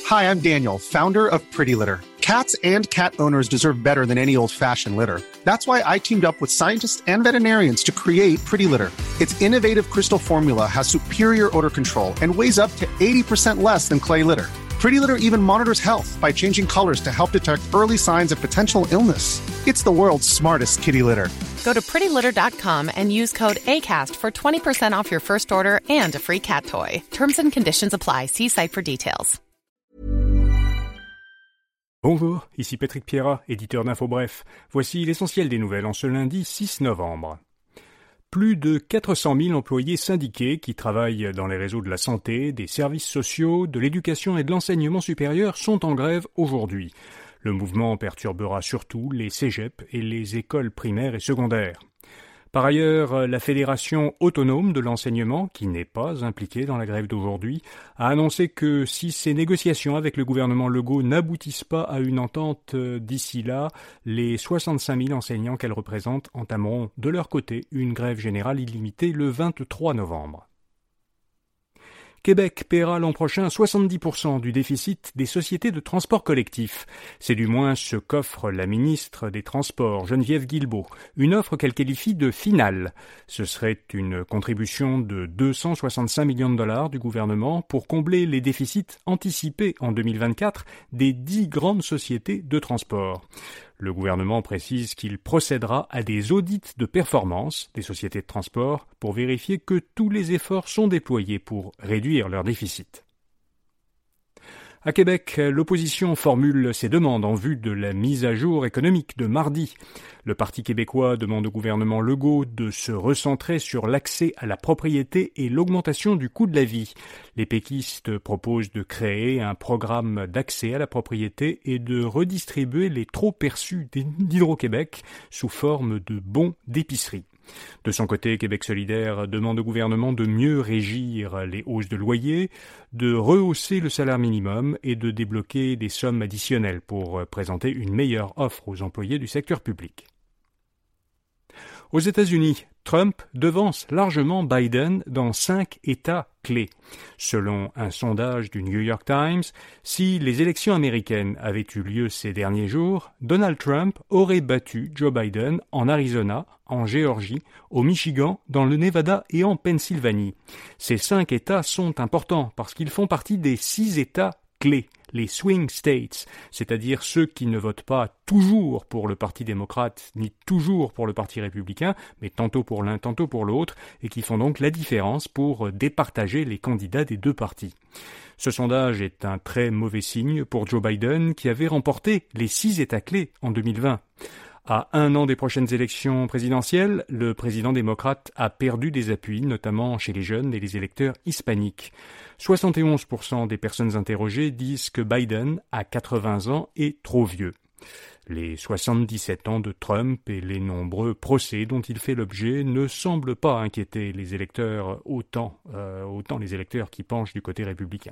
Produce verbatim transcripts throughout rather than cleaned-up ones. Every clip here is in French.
Hi, I'm Daniel, founder of Pretty Litter. Cats and cat owners deserve better than any old-fashioned litter. That's why I teamed up with scientists and veterinarians to create Pretty Litter. Its innovative crystal formula has superior odor control and weighs up to eighty percent less than clay litter. Pretty Litter even monitors health by changing colors to help detect early signs of potential illness. It's the world's smartest kitty litter. Go to pretty litter dot com and use code ACAST for twenty percent off your first order and a free cat toy. Terms and conditions apply. See site for details. Bonjour, ici Patrick Pierrat, éditeur d'InfoBref. Voici l'essentiel des nouvelles en ce lundi six novembre. Plus de quatre cent mille employés syndiqués qui travaillent dans les réseaux de la santé, des services sociaux, de l'éducation et de l'enseignement supérieur sont en grève aujourd'hui. Le mouvement perturbera surtout les cégeps et les écoles primaires et secondaires. Par ailleurs, la Fédération autonome de l'enseignement, qui n'est pas impliquée dans la grève d'aujourd'hui, a annoncé que si ces négociations avec le gouvernement Legault n'aboutissent pas à une entente d'ici là, les soixante-cinq mille enseignants qu'elle représente entameront de leur côté une grève générale illimitée le vingt-trois novembre. Québec paiera l'an prochain soixante-dix pour cent du déficit des sociétés de transport collectif. C'est du moins ce qu'offre la ministre des Transports, Geneviève Guilbeault, une offre qu'elle qualifie de finale. Ce serait une contribution de deux cent soixante-cinq millions de dollars du gouvernement pour combler les déficits anticipés en deux mille vingt-quatre des dix grandes sociétés de transport. Le gouvernement précise qu'il procédera à des audits de performance des sociétés de transport pour vérifier que tous les efforts sont déployés pour réduire leur déficit. À Québec, l'opposition formule ses demandes en vue de la mise à jour économique de mardi. Le Parti québécois demande au gouvernement Legault de se recentrer sur l'accès à la propriété et l'augmentation du coût de la vie. Les péquistes proposent de créer un programme d'accès à la propriété et de redistribuer les trop perçus d'Hydro-Québec sous forme de bons d'épicerie. De son côté, Québec solidaire demande au gouvernement de mieux régir les hausses de loyer, de rehausser le salaire minimum et de débloquer des sommes additionnelles pour présenter une meilleure offre aux employés du secteur public. Aux États-Unis, Trump devance largement Biden dans cinq États clés. Selon un sondage du New York Times, si les élections américaines avaient eu lieu ces derniers jours, Donald Trump aurait battu Joe Biden en Arizona, en Géorgie, au Michigan, dans le Nevada et en Pennsylvanie. Ces cinq États sont importants parce qu'ils font partie des six États clés, les swing states, c'est-à-dire ceux qui ne votent pas toujours pour le Parti démocrate ni toujours pour le Parti républicain, mais tantôt pour l'un, tantôt pour l'autre, et qui font donc la différence pour départager les candidats des deux partis. Ce sondage est un très mauvais signe pour Joe Biden qui avait remporté les six États clés en deux mille vingt. À un an des prochaines élections présidentielles, le président démocrate a perdu des appuis, notamment chez les jeunes et les électeurs hispaniques. soixante et onze pour cent des personnes interrogées disent que Biden, à quatre-vingts ans, est trop vieux. Les soixante-dix-sept ans de Trump et les nombreux procès dont il fait l'objet ne semblent pas inquiéter les électeurs autant, euh, autant les électeurs qui penchent du côté républicain.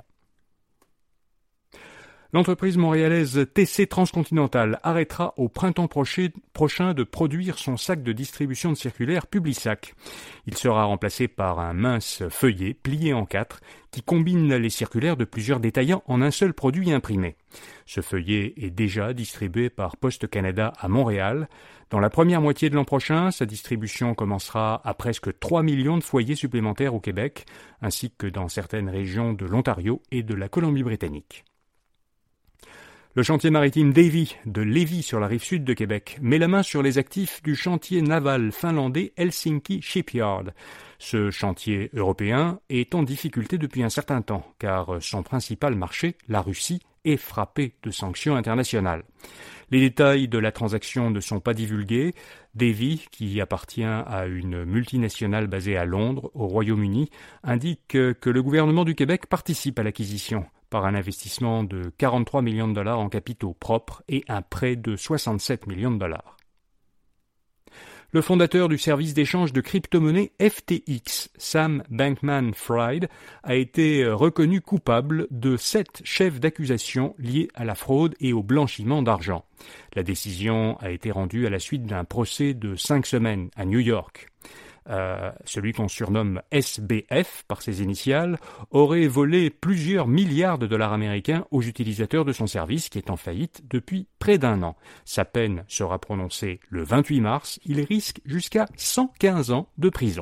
L'entreprise montréalaise T C Transcontinental arrêtera au printemps prochain de produire son sac de distribution de circulaires Publisac. Il sera remplacé par un mince feuillet plié en quatre qui combine les circulaires de plusieurs détaillants en un seul produit imprimé. Ce feuillet est déjà distribué par Poste Canada à Montréal. Dans la première moitié de l'an prochain, sa distribution commencera à presque trois millions de foyers supplémentaires au Québec, ainsi que dans certaines régions de l'Ontario et de la Colombie-Britannique. Le chantier maritime Davy de Lévis sur la rive sud de Québec met la main sur les actifs du chantier naval finlandais Helsinki Shipyard. Ce chantier européen est en difficulté depuis un certain temps, car son principal marché, la Russie, est frappé de sanctions internationales. Les détails de la transaction ne sont pas divulgués. Davy, qui appartient à une multinationale basée à Londres, au Royaume-Uni, indique que le gouvernement du Québec participe à l'acquisition par un investissement de quarante-trois millions de dollars en capitaux propres et un prêt de soixante-sept millions de dollars. Le fondateur du service d'échange de crypto-monnaies F T X, Sam Bankman-Fried, a été reconnu coupable de sept chefs d'accusation liés à la fraude et au blanchiment d'argent. La décision a été rendue à la suite d'un procès de cinq semaines à New York. euh, celui qu'on surnomme S B F par ses initiales, aurait volé plusieurs milliards de dollars américains aux utilisateurs de son service qui est en faillite depuis près d'un an. Sa peine sera prononcée le vingt-huit mars. Il risque jusqu'à cent quinze ans de prison.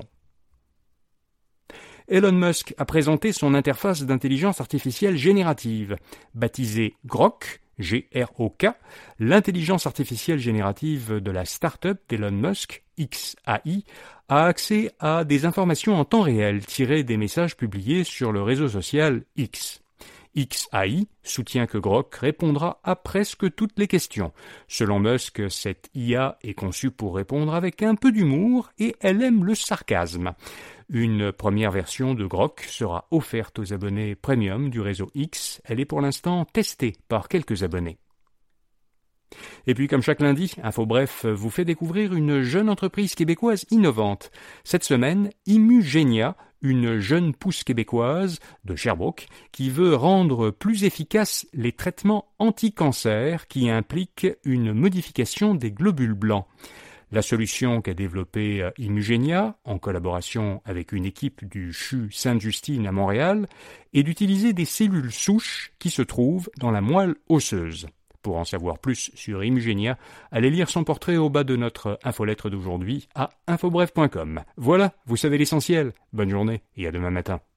Elon Musk a présenté son interface d'intelligence artificielle générative. Baptisée Grok, G R O K, l'intelligence artificielle générative de la start-up d'Elon Musk, X A I, a accès à des informations en temps réel tirées des messages publiés sur le réseau social X. X A I soutient que Grok répondra à presque toutes les questions. Selon Musk, cette I A est conçue pour répondre avec un peu d'humour et elle aime le sarcasme. Une première version de Grok sera offerte aux abonnés premium du réseau X. Elle est pour l'instant testée par quelques abonnés. Et puis, comme chaque lundi, InfoBref vous fait découvrir une jeune entreprise québécoise innovante. Cette semaine, Immugenia, une jeune pousse québécoise de Sherbrooke, qui veut rendre plus efficaces les traitements anti-cancer qui impliquent une modification des globules blancs. La solution qu'a développée Immugenia, en collaboration avec une équipe du C H U Sainte-Justine à Montréal, est d'utiliser des cellules souches qui se trouvent dans la moelle osseuse. Pour en savoir plus sur Immugenia, allez lire son portrait au bas de notre infolettre d'aujourd'hui à infobref point com. Voilà, vous savez l'essentiel. Bonne journée et à demain matin.